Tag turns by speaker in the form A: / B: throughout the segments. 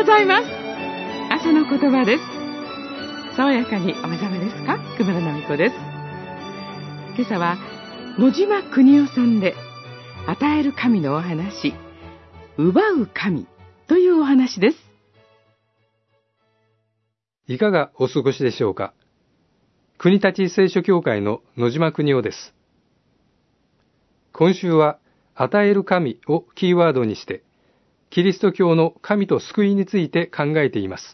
A: ざいます。朝の言葉です。爽やかにお目覚めですか？熊田奈美子です。今朝は野島邦夫さんで与える神のお話、奪う神というお話です。
B: いかがお過ごしでしょうか。国立聖書協会の野島邦夫です。今週は与える神をキーワードにしてキリスト教の神と救いについて考えています。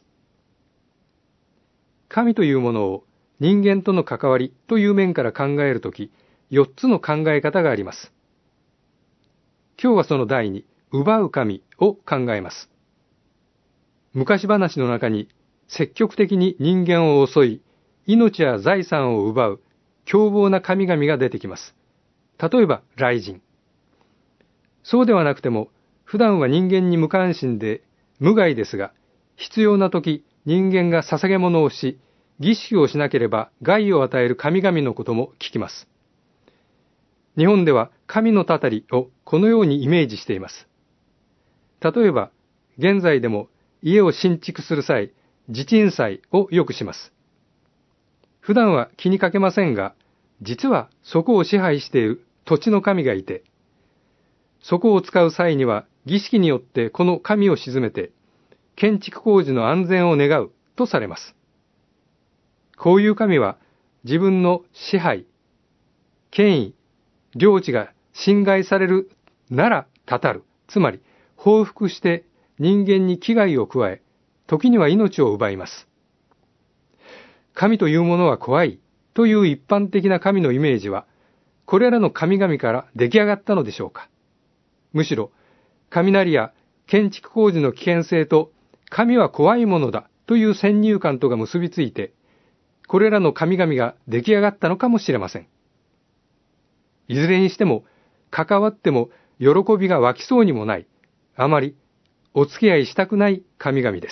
B: 神というものを人間との関わりという面から考えるとき、4つの考え方があります。今日はその第2、奪う神を考えます。昔話の中に積極的に人間を襲い、命や財産を奪う凶暴な神々が出てきます。例えば雷神。そうではなくても、普段は人間に無関心で無害ですが、必要な時人間が捧げ物をし、儀式をしなければ害を与える神々のことも聞きます。日本では神のたたりをこのようにイメージしています。例えば、現在でも家を新築する際、地鎮祭をよくします。普段は気にかけませんが、実はそこを支配している土地の神がいて、そこを使う際には儀式によってこの神を鎮めて、建築工事の安全を願うとされます。こういう神は自分の支配、権威、領地が侵害されるならたたる、つまり報復して人間に危害を加え、時には命を奪います。神というものは怖いという一般的な神のイメージは、これらの神々から出来上がったのでしょうか。むしろ、雷や建築工事の危険性と神は怖いものだという先入観とが結びついて、これらの神々が出来上がったのかもしれません。いずれにしても、関わっても喜びが湧きそうにもない、あまりお付き合いしたくない神々です。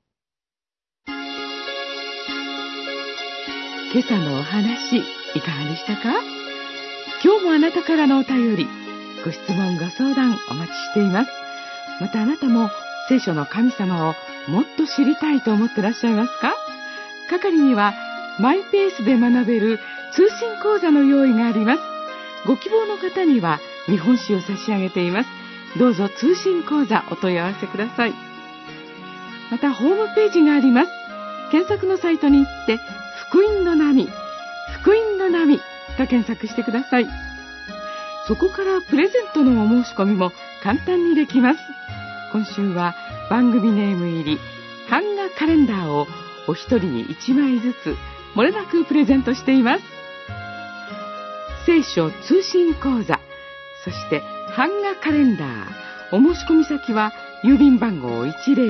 A: 今朝のお話、いかがでしたか？今日もあなたからのお便り、ご質問ご相談お待ちしています。またあなたも聖書の神様をもっと知りたいと思ってらっしゃいますか？係にはマイペースで学べる通信講座の用意があります。ご希望の方には見本紙を差し上げています。どうぞ通信講座お問い合わせください。またホームページがあります。検索のサイトに行って福音の波、福音の波と検索してください。そこからプレゼントのお申し込みも簡単にできます。今週は番組ネーム入り版画カレンダーをお一人に1枚ずつ漏れなくプレゼントしています。聖書通信講座、そして版画カレンダー、お申し込み先は郵便番号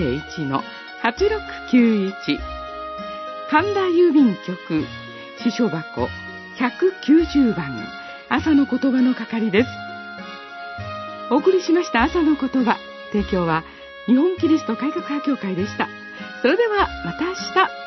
A: 101-8691 神田郵便局支所箱190番、朝の言葉の係です。お送りしました朝の言葉、提供は日本キリスト改革派協会でした。それではまた明日。